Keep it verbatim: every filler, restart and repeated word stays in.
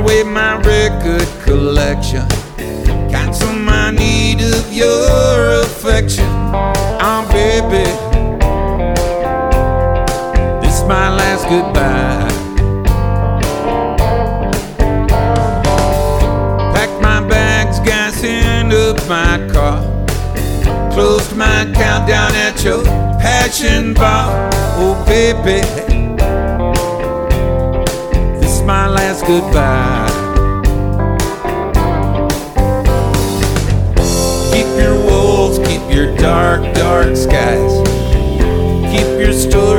away my record collection, cancel my need of your affection. Oh baby, this is my last goodbye. Packed my bags, gas in up my car, closed my countdown at your passion bar. Oh baby, this is my last goodbye. Keep your walls, keep your dark, dark skies, keep your story